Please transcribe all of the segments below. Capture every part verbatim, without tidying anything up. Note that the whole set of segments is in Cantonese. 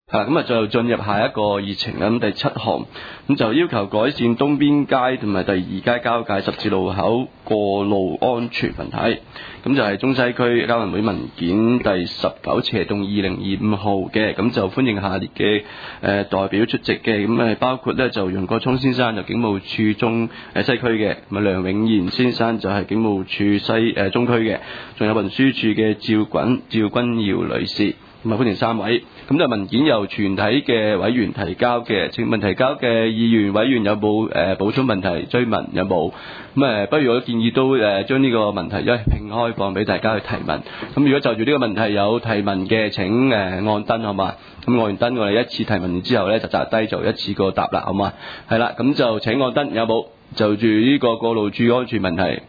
係咁啊，就進入下一個議程啦。咁第七項咁就要求改善東邊街同埋第二街交界十字路口過路安全問題。咁就係中西區交運會文件第十九斜動二零二五號嘅，咁就歡迎下列嘅誒、呃、代表出席嘅。咁誒包括咧就楊國聰先生就警務處中誒、呃、西區嘅，咁啊梁永賢先生就係警務處西誒、呃、中區嘅，仲有運輸處嘅趙滾趙君堯女士。咁啊，歡迎三位。咁就文件由全體嘅委員提交嘅，請問提交嘅議員委員有冇誒、呃、補充問題、追問有冇？咁誒，不如我建議都誒將呢個問題一併開放俾大家去提問。咁如果就住呢個問題有提問嘅，請誒按燈好嘛？咁按完燈，我哋一次提問完之後咧，就擲低就一次過答啦，好嘛？係啦，咁就請按燈，有冇？就住呢個過路處安全問題。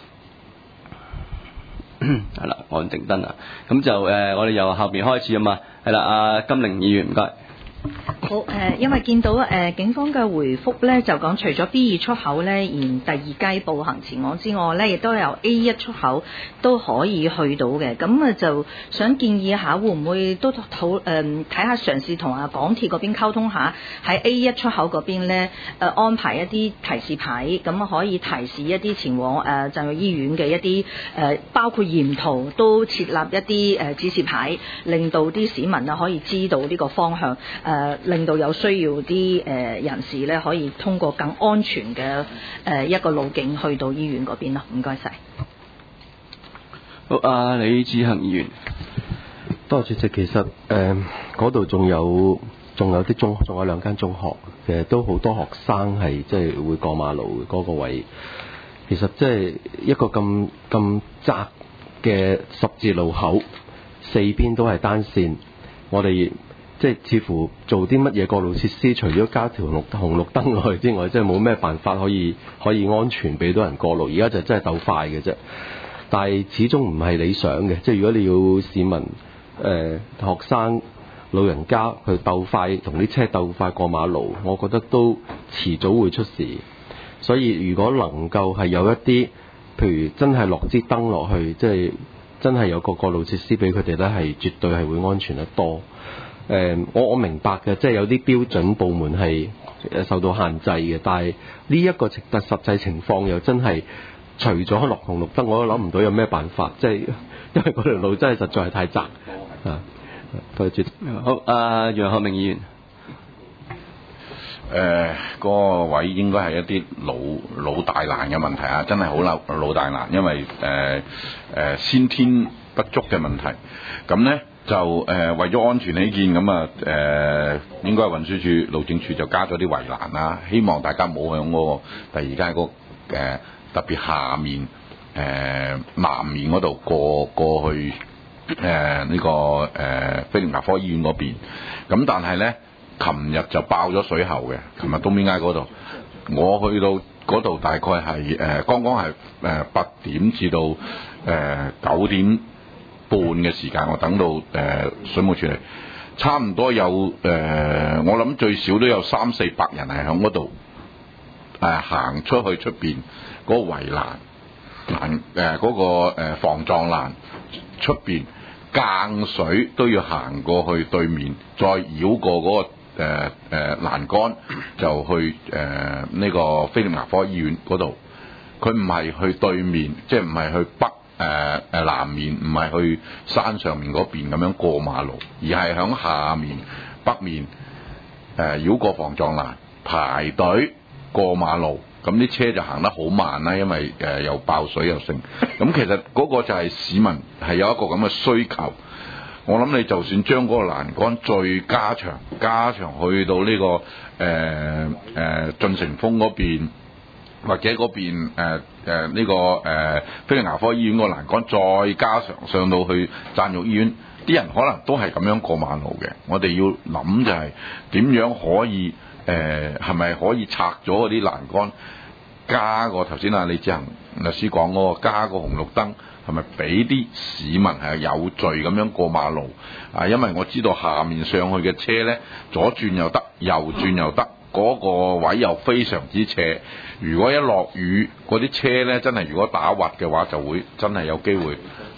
係啦，按定燈啦，咁就誒、呃，我哋由後邊開始啊嘛，係啦，阿金玲議員唔該。 好誒、呃，因為見到誒、呃、警方嘅回覆咧，就講除咗 B 二出口咧，沿第二街步行前往之外咧，亦都有 A 一出口都可以去到嘅。咁啊，就想建議下，會唔會都討誒睇下嘗試同啊港鐵嗰邊溝通下，喺 A 一出口嗰邊咧誒、呃、安排一啲提示牌，咁可以提示一啲前往誒浸會醫院嘅一啲誒、呃，包括沿途都設立一啲誒、呃、指示牌，令到啲市民啊可以知道呢個方向誒。呃令到有需要啲誒人士咧，可以通過更安全嘅誒一個路徑去到醫院嗰邊咯。唔該晒。 好，阿李志恒議員， 多謝主席。其實誒嗰度仲有仲有啲中，仲有兩間中學，其實都好多學生係即係會過馬路嗰個位。其實即係一個咁咁窄嘅十字路口，四邊都係單線，我哋。即係似乎做啲乜嘢過路設施，除咗加條綠紅綠燈落去之外，即係冇咩辦法可以可以安全俾到人過路。而家就真係鬥快嘅啫，但係始終唔係理想嘅。即係如果你要市民、誒、呃、學生、老人家去鬥快同啲車鬥快過馬路，我覺得都遲早會出事。所以如果能夠係有一啲，譬如真係落支燈落去，即係真係有個過路設施俾佢哋咧，係絕對係會安全得多。誒、呃，我我明白嘅，即係有啲標準部門係受到限制嘅，但係呢一個實實際情況又真係除咗落紅綠燈，我都諗唔到有咩辦法，即係因為嗰條路真係實在係太窄啊！多謝。 好，阿楊學明議員。 誒，呃嗰個位應該係一啲老老大難嘅問題啊，真係好老老大難，因為誒誒、呃呃、先天不足嘅問題，咁咧。就誒、呃、為咗安全起見，咁啊誒應該運輸署、路政署就加咗啲圍欄啦，希望大家冇響嗰個第二街嗰、那個呃、特別下面誒、呃、南面嗰度過過去誒呢、呃這個誒菲臘牙科醫院嗰邊。咁但係咧，琴日就爆咗水喉嘅，琴日東邊街嗰度，我去到嗰度大概係誒、呃、剛剛係誒八點至到誒九、呃、點半嘅時間，我等到誒、呃、水務處嚟，差唔多有誒、呃，我諗最少都有三四百人係喺嗰度誒行出去出邊嗰個圍欄欄誒嗰個誒防撞欄出邊間水都要行過去對面，再繞過嗰、那個誒誒欄杆就去誒呢、呃這個菲臘牙科醫院嗰度。佢唔係去對面，即係唔係去北。誒誒、呃、南面，唔係去山上面嗰邊咁樣過馬路，而係響下面北面誒、呃、繞過防撞欄排隊過馬路，咁啲車就行得好慢啦，因為誒、呃、又爆水又剩。咁其實嗰個就係市民係有一個咁嘅需求。我諗你就算將嗰個欄杆再加長，加長去到呢、這個誒誒進城峰嗰邊。或者嗰邊誒誒呢個誒菲臘牙科醫院個欄杆再加上上到去贊育醫院，啲人可能都係咁樣過馬路嘅。我哋要諗就係點樣可以誒係咪可以拆咗嗰啲欄杆，加個頭先啊李志恒律師講嗰個加個紅綠燈，係咪俾啲市民係有序咁樣過馬路啊？因為我知道下面上去嘅車咧，左轉又得，右轉又得。嗰個位又非常之斜，如果一落雨，嗰啲車呢真係如果打滑嘅話，就會真係有機會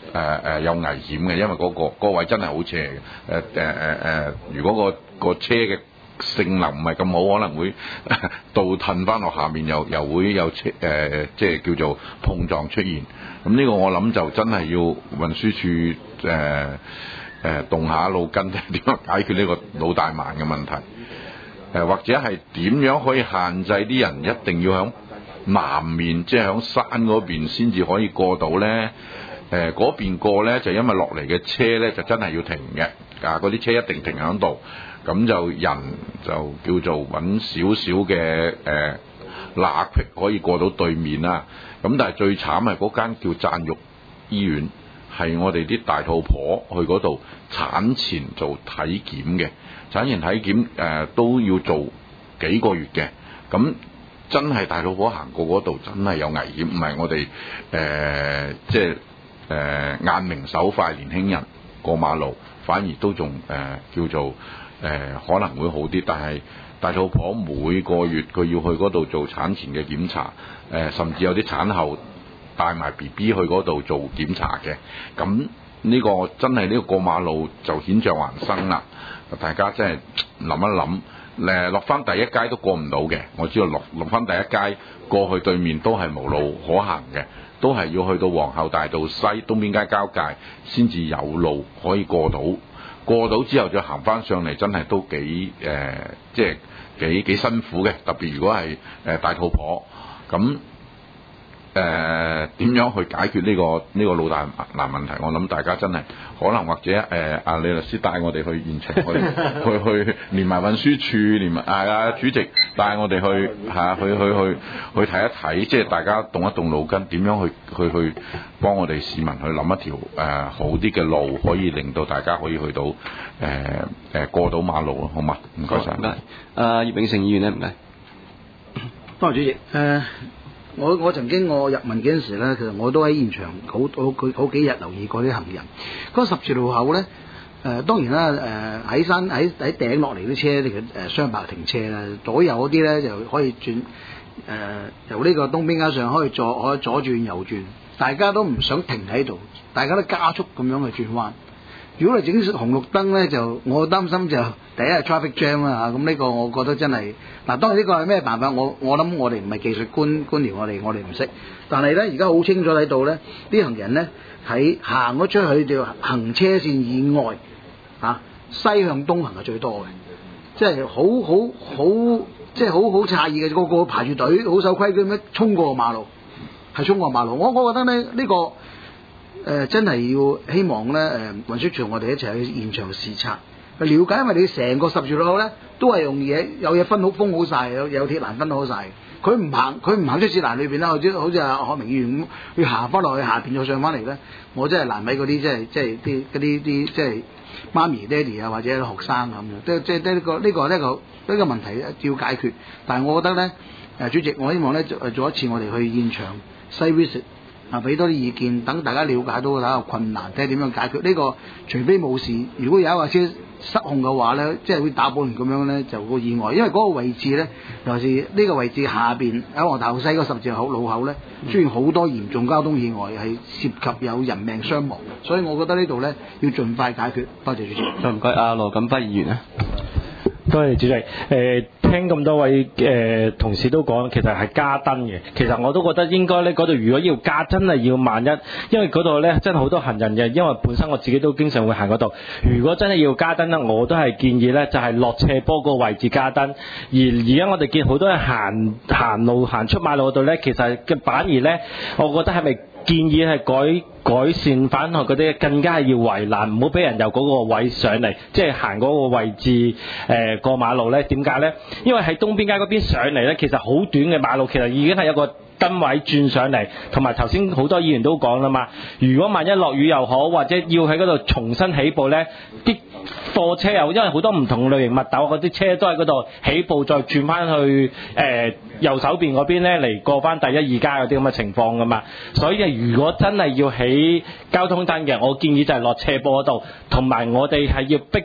誒誒有危險嘅，因為嗰、嗰個嗰個位真係好斜嘅。誒誒誒誒，如果、個、個車嘅性能唔係咁好，可能會倒褪翻落下面，又又會有車誒、呃，即係叫做碰撞出現。咁呢個我諗就真係要運輸署誒誒、呃、動下腦筋，點樣解決呢個老大難嘅問題？誒、呃、或者係點樣可以限制啲人一定要響南面，即係響山嗰邊先至可以過到咧？誒嗰邊過咧，就因為落嚟嘅車咧就真係要停嘅，啊嗰啲車一定停喺度。咁就人就叫做揾少少嘅誒罅隙可以過到對面啦。咁但係最慘係嗰間叫贊育醫院，係我哋啲大肚婆去嗰度產前做體檢嘅，產前體檢誒、呃、都要做幾個月嘅。咁真係大肚婆行過嗰度真係有危險，唔係我哋誒、呃、即係誒、呃、眼明手快年輕人過馬路，反而都仲誒、呃、叫做。誒、呃、可能會好啲，但係大肚婆每個月佢要去嗰度做產前嘅檢查，誒、呃、甚至有啲產後帶埋 B B 去嗰度做檢查嘅。咁呢個真係呢個過馬路就險象環生啦！大家真係諗一諗，誒落翻第一街都過唔到嘅。我知道落落翻第一街過去對面都係無路可行嘅，都係要去到皇后大道西東邊街交界先至有路可以過到。過到之後再行翻上嚟，真係都幾誒、呃，即係幾幾辛苦嘅。特別如果係誒、呃、大肚婆，咁誒點樣去解決呢、呢個呢、呢個老大難問題？我諗大家真係可能或者誒阿、呃、李律師帶我哋去現場去去去連埋運輸署，連埋啊啊主席帶我哋去嚇、啊、去去去去睇一睇，即係大家動一動腦筋，點樣去去去幫我哋市民去諗一條誒、呃、好啲嘅路，可以令到大家可以去到誒誒、呃呃、過到馬路咯，好嘛？唔該晒。 唔該。阿葉永盛議員咧，唔該。 多謝主席。誒、呃。我我曾經我入民警時咧，其實我都喺現場好好好，好幾日留意過啲行人。嗰、那個、十字路口咧，誒、呃、當然啦，誒喺山喺喺頂落嚟啲車，其實誒雙白停車啦，左右嗰啲咧就可以轉誒、呃、由呢個東邊街上可以左可以左轉右轉，大家都唔想停喺度，大家都加速咁樣去轉彎。如果你整紅綠燈咧，就我擔心就第一係 traffic jam 啦嚇，咁呢個我覺得真係嗱，當然呢個係咩辦法？我我諗我哋唔係技術官官僚，我哋我哋唔識。但係咧，而家好清楚喺度咧，啲行人咧喺行咗出去條行車線以外嚇、啊，西向東行係最多嘅，即係好好好，即係好好詫異嘅，個個排住隊，好守規矩咁樣衝過馬路，係衝過馬路。我我覺得咧呢、呢個。誒、呃、真係要希望咧，誒、呃、運輸署我哋一齊去現場視察，去了解，因為你成個十字路口咧都係用嘢有嘢分好封好晒，有有鐵欄分好晒。佢唔行佢唔行出鐵欄裏邊啦，好似好似阿何明議員咁，要行翻落去下邊再上翻嚟咧，我真係難為嗰啲即係即係啲嗰啲啲即係媽咪爹哋啊或者學生咁樣，即係即係呢個呢個呢個呢個問題要解決。但係我覺得咧，誒主席，我希望咧做做一次我哋去現場西 visit。啊！俾多啲意見，等大家了解到睇下困難，睇下點樣解決呢、這個。除非冇事，如果有一架車失控嘅話咧，即係會打保齡咁樣咧，就個意外。因為嗰個位置咧，尤其是呢個位置下邊喺黃大道西嗰十字口路口咧，出現好多嚴重交通意外，係涉及有人命傷亡。所以我覺得呢度咧要盡快解決。多謝主席。 唔該，阿羅錦輝議員啊。 多謝主席。誒、呃，聽咁多位誒、呃、同事都講，其實係加燈嘅。其實我都覺得應該咧，嗰度如果要加，真係要萬一，因為嗰度咧真係好多行人嘅。因為本身我自己都經常會行嗰度。如果真係要加燈咧，我都係建議咧，就係、是、落斜坡個位置加燈。而而家我哋見好多人行行路行出馬路嗰度咧，其實嘅反而咧，我覺得係咪建議係改改善返學嗰啲，更加係要圍欄，唔好俾人由嗰個位上嚟，即係行嗰個位置誒、呃、過馬路咧。點解咧？因為喺東邊街嗰邊上嚟咧，其實好短嘅馬路，其實已經係一個燈位轉上嚟，同埋頭先好多議員都講啦嘛。如果萬一落雨又好，或者要喺嗰度重新起步咧，啲貨車又因為好多唔同類型密斗嗰啲車都喺嗰度起步，再轉翻去誒、呃、右手邊嗰邊咧嚟過翻第一二街嗰啲咁嘅情況噶嘛。所以如果真係要起交通燈嘅，我建議就係落斜坡嗰度，同埋我哋係要逼啲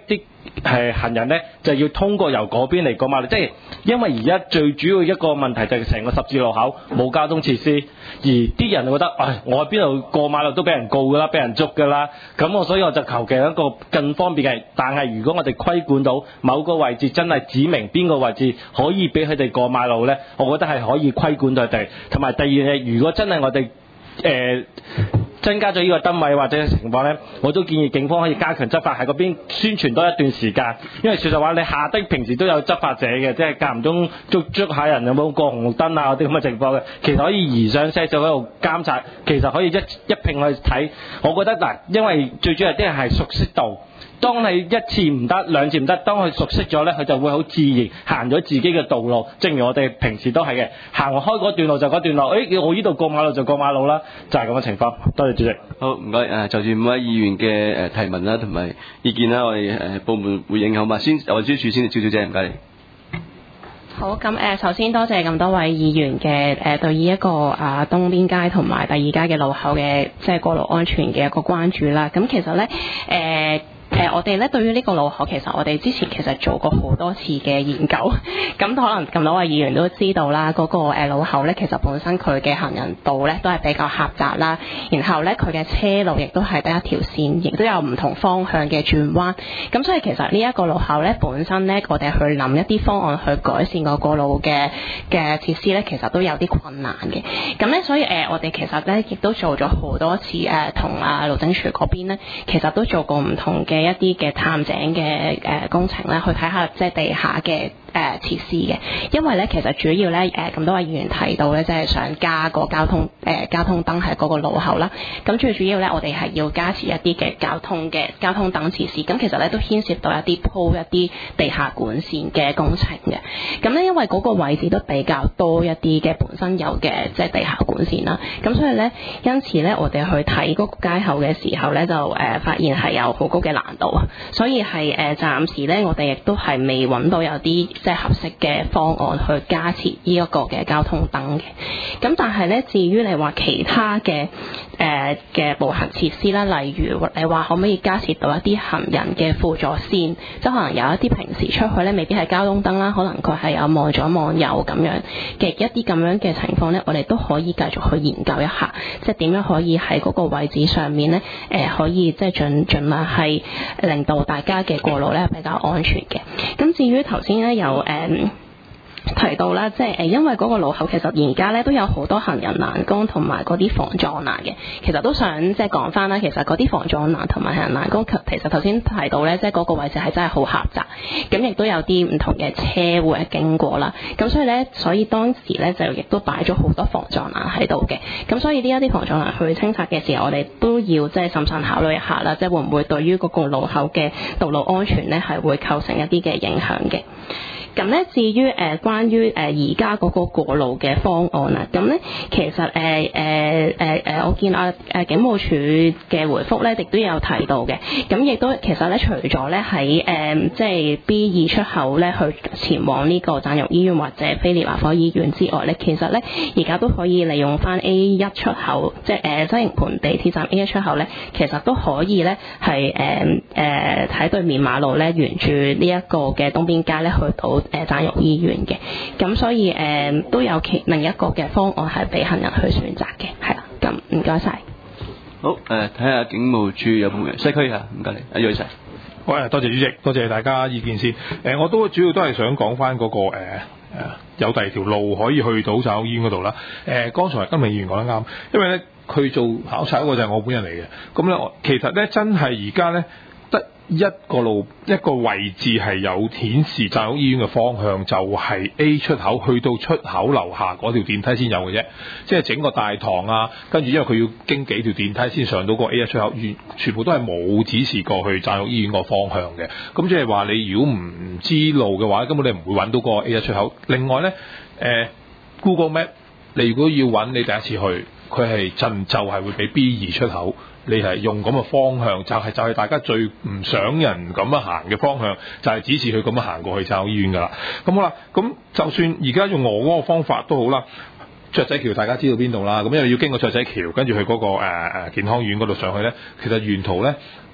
係行人咧就要通過由嗰邊嚟過馬路，即係因為而家最主要一個問題就係成個十字路口冇交通設施，而啲人覺得，唉，我喺邊度過馬路都俾人告㗎啦，俾人捉㗎啦，咁我所以我就求其一個更方便嘅。但係如果我哋規管到某個位置，真係指明邊個位置可以俾佢哋過馬路咧，我覺得係可以規管到佢哋。同埋第二樣嘢，如果真係我哋誒、呃增加咗呢個燈位或者情況呢，我都建議警方可以加強執法喺嗰邊宣傳多一段時間，因為說實話你下低平時都有執法者嘅，即係間唔中捉捉下人有冇過紅綠燈啊嗰啲咁嘅情況嘅，其實可以移上車就喺度監察，其實可以一一併去睇。我覺得嗱，因為最主要啲人係熟悉度。當你一次唔得，兩次唔得，當佢熟悉咗呢，佢就會好自然行咗自己嘅道路。正如我哋平時都係嘅，行開嗰段路就嗰段路，誒，我呢度過馬路就過馬路啦，就係咁嘅情況。多謝主席。 好，唔該誒，就住五位議員嘅誒提問啦，同埋意見啦，我哋誒部門回應好嘛？先運輸署先，趙小姐，唔該你。 好，咁誒，首先多謝咁多位議員嘅誒對於一個啊東邊街同埋第二街嘅路口嘅即係過路安全嘅一個關注啦。咁其實咧誒。呃誒、呃，我哋咧對於呢個路口，其實我哋之前其實做過好多次嘅研究，咁可能咁多位議員都知道啦，嗰、那個、呃、路口咧，其實本身佢嘅行人道咧都係比較狹窄啦，然後咧佢嘅車路亦都係得一條線，亦都有唔同方向嘅轉彎，咁所以其實呢一個路口咧本身咧，我哋去諗一啲方案去改善個過路嘅嘅設施咧，其實都有啲困難嘅。咁咧，所以誒、呃，我哋其實咧亦都做咗好多次誒，同啊路政署嗰邊咧，其實都做過唔同嘅一啲嘅探井嘅誒工程咧，去睇下即係地下嘅誒設施嘅，因為咧其實主要咧誒咁多位議員提到咧，即係想加個交通誒、呃、交通燈喺嗰個路口啦。咁最主要咧，我哋係要加持一啲嘅交通嘅交通燈設施。咁其實咧都牽涉到一啲鋪一啲地下管線嘅工程嘅。咁咧因為嗰個位置都比較多一啲嘅本身有嘅即係地下管線啦。咁所以咧，因此咧我哋去睇嗰個街口嘅時候咧，就誒、呃、發現係有好高嘅難度啊。所以係誒暫時咧，我哋亦都係未揾到有啲即係合適嘅方案去加設呢一個嘅交通燈嘅。咁但係咧，至於你話其他嘅誒嘅步行設施啦，例如你話可唔可以加設到一啲行人嘅輔助線，即係可能有一啲平時出去咧未必係交通燈啦，可能佢係有望左望右咁樣嘅一啲咁樣嘅情況咧，我哋都可以繼續去研究一下，即係點樣可以喺嗰個位置上面咧誒、呃、可以即係盡盡量係令到大家嘅過路咧比較安全嘅。咁至於頭先咧有誒、嗯提到啦，即係誒，因為嗰個路口其實而家咧都有好多行人欄杆同埋嗰啲防撞欄嘅，其實都想即係講翻啦。其實嗰啲防撞欄同埋行人欄杆，其實頭先提到咧，即係嗰個位置係真係好狹窄，咁亦都有啲唔同嘅車會係經過啦。咁所以咧，所以當時咧就亦都擺咗好多防撞欄喺度嘅。咁所以呢一啲防撞欄去清拆嘅時候，我哋都要即係審慎考慮一下啦，即係會唔會對於嗰個路口嘅道路安全咧係會構成一啲嘅影響嘅。咁咧，至於誒、呃、關於誒而家嗰個過路嘅方案啊，咁咧其實誒誒誒誒，我見啊誒警務處嘅回覆咧，亦都有提到嘅。咁亦都其實咧，除咗咧喺誒即係 B 二出口咧去前往呢個贊育醫院或者菲臘牙科醫院之外咧，其實咧而家都可以利用翻 A 一出口，即係誒西營盤地鐵站 A 一出口咧，其實都可以咧係誒誒喺對面馬路咧，沿住呢一個嘅東邊街咧去到誒贊育醫院嘅。咁所以誒、呃、都有其另一個嘅方案係俾行人去選擇嘅，係啦。咁唔該晒。 好誒，睇、呃、下警務處有冇人西區啊？唔該你，阿銳 Sir。 好啊，多謝主席，多謝大家意見先。誒、呃，我都主要都係想講翻嗰個誒誒、呃、有第二條路可以去到贊育醫院嗰度啦。誒、呃，剛才金明議員講得啱，因為咧佢做考察嗰個就係我本人嚟嘅。咁咧，其實咧真係而家咧。一個路一個位置係有顯示贊育醫院嘅方向，就係、是、A 出口去到出口樓下嗰條電梯先有嘅啫。即係整個大堂啊，跟住因為佢要經幾條電梯先上到個 A 一出口，全全部都係冇指示過去贊育醫院個方向嘅。咁即係話你如果唔知路嘅話，根本你唔會揾到個 A 一出口。另外呢，呃、Google Map 你如果要揾你第一次去，佢係真就係會俾 B 二出口。你係用咁嘅方向，就係、是、就係、是、大家最唔想人咁樣行嘅方向，就係、是、指示佢咁樣行過去贊育醫院噶啦。咁好啦，咁就算而家用我嗰個方法都好啦。雀仔橋大家知道邊度啦，咁因為要經過雀仔橋，跟住去嗰、那個誒誒、呃、健康院嗰度上去咧，其實沿途咧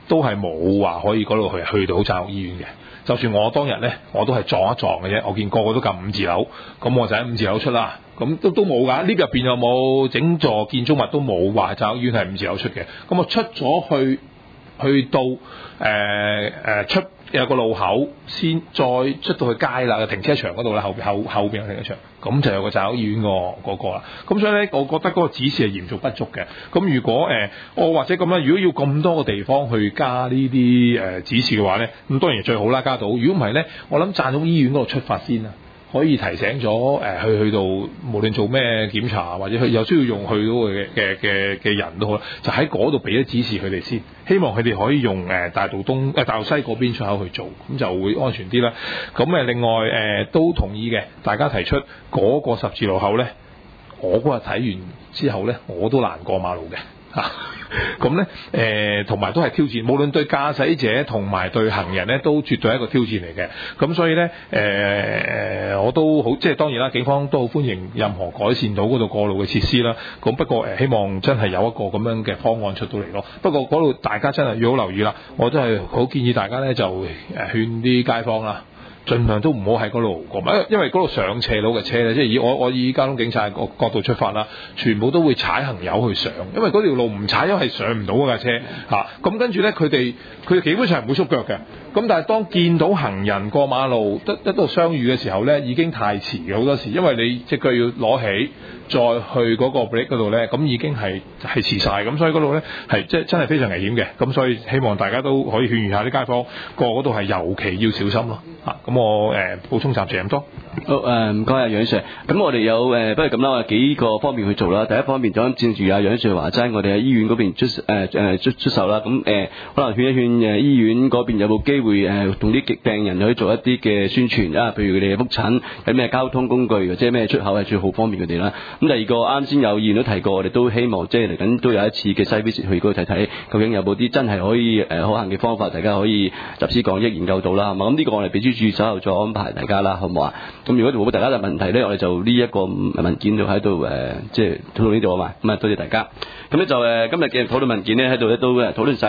都係冇話可以嗰度去去到贊育醫院嘅。就算我當日咧，我都係撞一撞嘅啫。我見個個都撳五字樓，咁我就喺五字樓出啦。咁都都冇㗎，呢入邊有冇整座建築物都冇話贊育醫院係五字樓出嘅。咁我出咗去，去到誒誒、呃呃、出有個路口，先再出到去街啦，停車場嗰度啦，後邊後後邊有停車場，咁就有個贊育醫院個嗰個啦。咁所以咧，我覺得嗰個指示係嚴重不足嘅。咁如果誒、呃、我或者咁樣，如果要咁多個地方去加呢啲誒指示嘅話咧，咁當然最好啦，加到。如果唔係咧，我諗贊育醫院嗰度出發先啦。可以提醒咗誒、呃、去去到無論做咩檢查或者去有需要用去到嘅嘅嘅嘅人都好，就喺嗰度俾咗指示佢哋先，希望佢哋可以用誒、呃、大道東誒、呃、大道西嗰邊出口去做，咁就會安全啲啦。咁誒另外誒、呃、都同意嘅，大家提出嗰個十字路口咧，我嗰日睇完之後咧，我都難過馬路嘅嚇。咁咧誒，同、呃、埋都係挑戰，無論對駕駛者同埋對行人咧，都絕對係一個挑戰嚟嘅。咁所以咧誒誒，我都好即係當然啦，警方都好歡迎任何改善到嗰度過路嘅設施啦。咁不過誒、呃，希望真係有一個咁樣嘅方案出到嚟咯。不過嗰度大家真係要好留意啦，我真係好建議大家咧就誒勸啲街坊啦。盡量都唔好喺嗰度過，因為嗰度上斜路嘅車咧，即係以我我以交通警察個角度出發啦，全部都會踩行友去上，因為嗰條路唔踩，因為係上唔到嗰架車嚇。咁跟住咧，佢哋佢哋基本上係唔會縮腳嘅。咁但係當見到行人過馬路一一度相遇嘅時候咧，已經太遲嘅好多時，因為你隻腳要攞起，再去嗰個 brake 嗰度咧，咁已經係係遲晒。咁所以嗰度咧係即係真係非常危險嘅。咁所以希望大家都可以勸喻下啲街坊過嗰度係尤其要小心咯嚇。咁我誒、呃、補充暫時咁多。 好誒，唔該啊，楊 Sir。咁我哋有誒、呃，不如咁啦，我有幾個方面去做啦。第一方面就佔住啊楊 Sir 話齋，我哋喺醫院嗰邊出誒誒、呃、出出手啦。咁誒、呃、可能勸一勸誒醫院嗰邊有冇機會誒同啲病人去做一啲嘅宣傳啊，譬如佢哋復診有咩交通工具或者咩出口係最好方便佢哋啦。咁第二個啱先有議員都提過，我哋都希望即係嚟緊都有一次嘅 site visit 去嗰度睇睇，究竟有冇啲真係可以誒、呃、可行嘅方法，大家可以集思廣益研究到啦，係嘛？咁呢個我哋秘書處稍後再安排大家啦，好唔好啊？咁如果冇大家嘅問題咧，我哋就呢一個文件就喺度誒，即係討論呢度啊嘛。咁啊，多謝大家。咁咧就誒今日嘅討論文件咧喺度咧都誒討論晒。